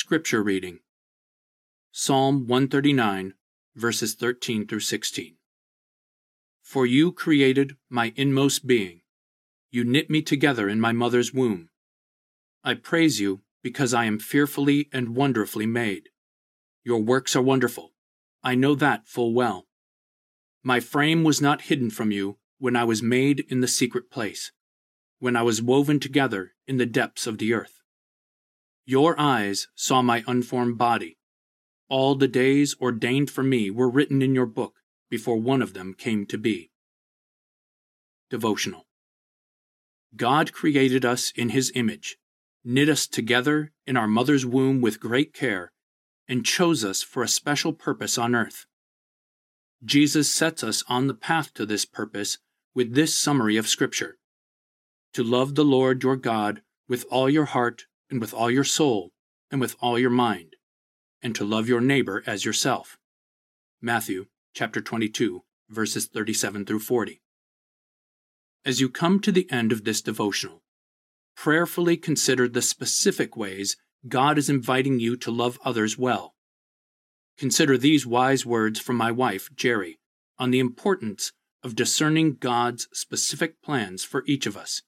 Scripture reading. Psalm 139, verses 13 through 16. For you created my inmost being. You knit me together in my mother's womb. I praise you because I am fearfully and wonderfully made. Your works are wonderful. I know that full well. My frame was not hidden from you when I was made in the secret place, when I was woven together in the depths of the earth. Your eyes saw my unformed body. All the days ordained for me were written in your book before one of them came to be. Devotional. God created us in His image, knit us together in our mother's womb with great care, and chose us for a special purpose on earth. Jesus sets us on the path to this purpose with this summary of Scripture: to love the Lord your God with all your heart and with all your soul and with all your mind, and to love your neighbor as yourself. Matthew chapter 22, verses 37 through 40. As you come to the end of this devotional, prayerfully consider the specific ways God is inviting you to love others well. Consider these wise words from my wife, Jerry, on the importance of discerning God's specific plans for each of us.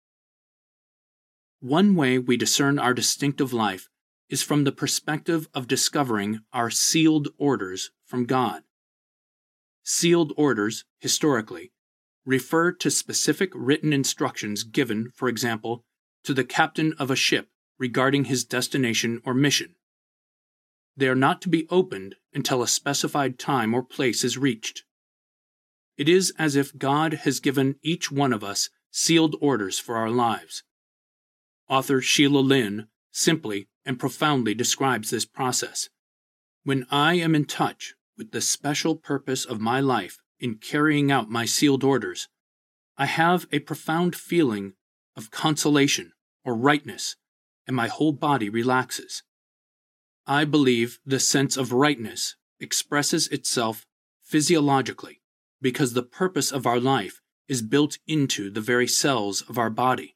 One way we discern our distinctive life is from the perspective of discovering our sealed orders from God. Sealed orders, historically, refer to specific written instructions given, for example, to the captain of a ship regarding his destination or mission. They are not to be opened until a specified time or place is reached. It is as if God has given each one of us sealed orders for our lives. Author Sheila Lynn simply and profoundly describes this process. When I am in touch with the special purpose of my life in carrying out my sealed orders, I have a profound feeling of consolation or rightness, and my whole body relaxes. I believe the sense of rightness expresses itself physiologically because the purpose of our life is built into the very cells of our body.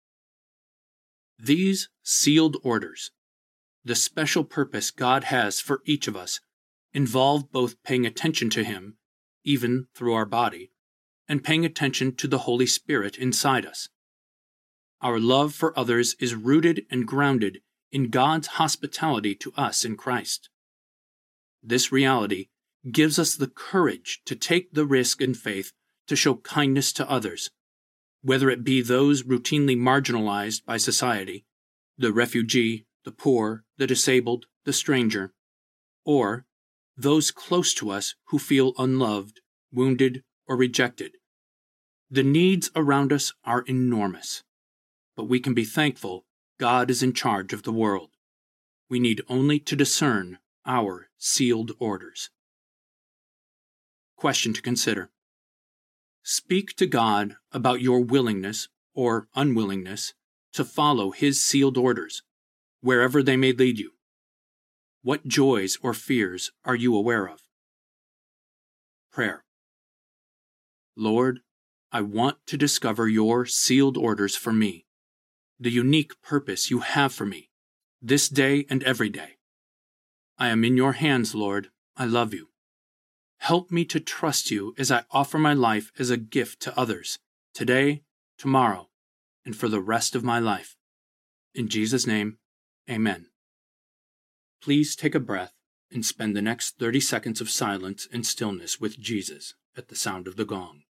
These sealed orders, the special purpose God has for each of us, involve both paying attention to Him, even through our body, and paying attention to the Holy Spirit inside us. Our love for others is rooted and grounded in God's hospitality to us in Christ. This reality gives us the courage to take the risk and faith to show kindness to others, whether it be those routinely marginalized by society, the refugee, the poor, the disabled, the stranger, or those close to us who feel unloved, wounded, or rejected. The needs around us are enormous, but we can be thankful God is in charge of the world. We need only to discern our sealed orders. Question to consider. Speak to God about your willingness or unwillingness to follow His sealed orders, wherever they may lead you. What joys or fears are you aware of? Prayer. Lord, I want to discover your sealed orders for me, the unique purpose you have for me, this day and every day. I am in your hands, Lord. I love you. Help me to trust you as I offer my life as a gift to others, today, tomorrow, and for the rest of my life. In Jesus' name, amen. Please take a breath and spend the next 30 seconds of silence and stillness with Jesus at the sound of the gong.